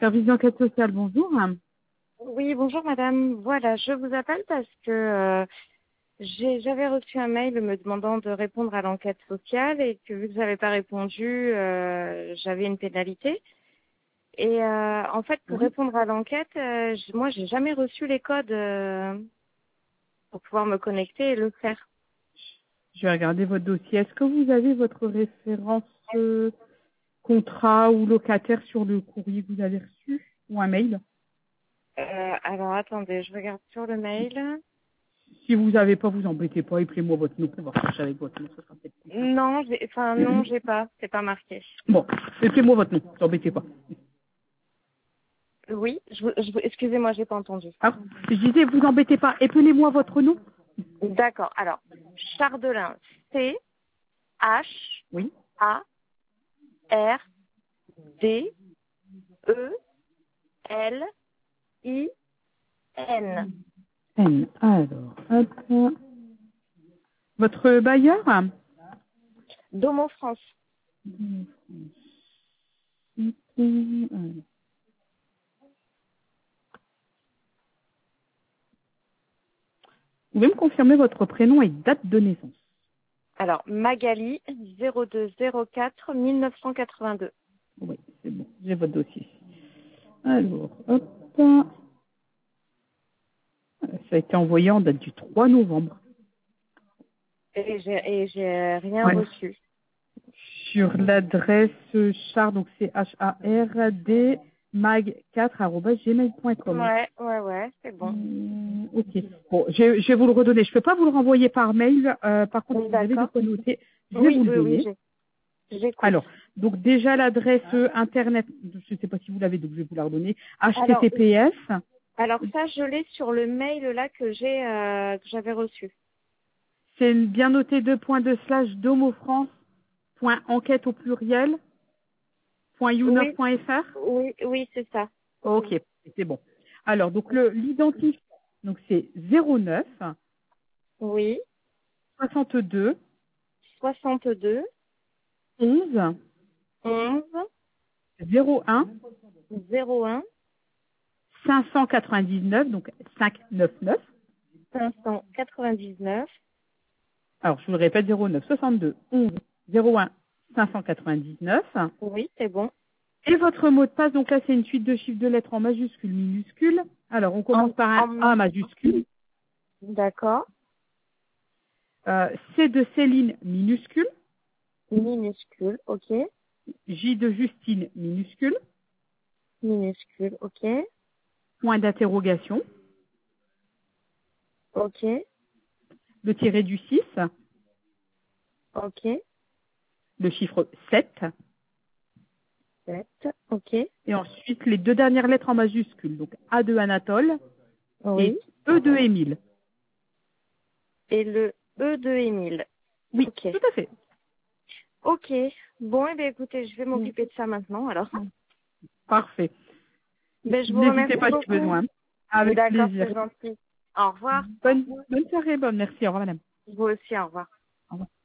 Service d'enquête sociale, bonjour. Oui, bonjour madame. Voilà, je vous appelle parce que j'avais reçu un mail me demandant de répondre à l'enquête sociale et que vu que j'avais pas répondu, j'avais une pénalité. Et en fait, pour Oui. répondre à l'enquête, moi, j'ai jamais reçu les codes pour pouvoir me connecter et le faire. Je vais regarder votre dossier. Est-ce que vous avez votre référence contrat ou locataire sur le courrier que vous avez reçu ou un mail? Alors attendez, je regarde sur le mail. Si vous n'avez pas, vous embêtez pas, appelez-moi votre nom, on va chercher avec votre nom, ça sera peut-être plus simple. Non, non, j'ai pas. C'est pas marqué. Bon, appelez-moi votre nom, vous embêtez pas. Oui, excusez-moi, j'ai pas entendu. Ah, je disais, vous embêtez pas, appelez-moi votre nom. D'accord. Alors, Chardelin, C H Oui. A R D E L I N. N. Alors, hop. Votre bailleur? Domo France. Alors. Vous pouvez me confirmer votre prénom et date de naissance? Alors, Magali, 0204 1982. Oui, c'est bon, j'ai votre dossier. Alors, hop. Ça a été envoyé en date du 3 novembre. Et j'ai rien Ouais. reçu. Sur l'adresse char, donc c'est HARD mag4@gmail.com. Ouais, c'est bon. Ok. Bon, je vais vous le redonner. Je peux pas vous le renvoyer par mail. Par contre, si vous avez de D'accord. quoi noter, je vais Oui, vous le oui, oui, donner. j'écoute. Alors, donc déjà l'adresse internet, je ne sais pas si vous l'avez, donc je vais vous la redonner. Alors, HTTPS. ça, je l'ai sur le mail là que j'avais reçu. C'est bien noté 2.2/domofrance.enquête au pluriel Oui, .younov.fr. oui, c'est ça. Ok, c'est bon. Alors, donc l'identif, donc c'est 09 Oui, 62 62 11 11 01 01 599, donc 599. 599. Alors, je vous le répète, 09 62 11 01 599. Oui, c'est bon. Et votre mot de passe, donc là, c'est une suite de chiffres de lettres en majuscules, minuscules. Alors, on commence par un A majuscule, D'accord. C de Céline minuscule, Minuscule, ok. J de Justine minuscule, Minuscule, ok. point d'interrogation, Ok. le tiré du 6, Ok. le chiffre 7, 7. Ok. et ensuite les deux dernières lettres en majuscules, donc A de Anatole et Oui. E de Émile. Et le E de Émile. Oui, Ok. tout à fait. Ok. Bon, eh bien, écoutez, je vais m'occuper de ça maintenant, alors. Parfait. Ben, je vous N'hésitez remercie pas si beaucoup. besoin. Avec D'accord, plaisir. c'est gentil. Au revoir. Bonne soirée, bonne merci. Au revoir, madame. Vous aussi, au revoir. Au revoir.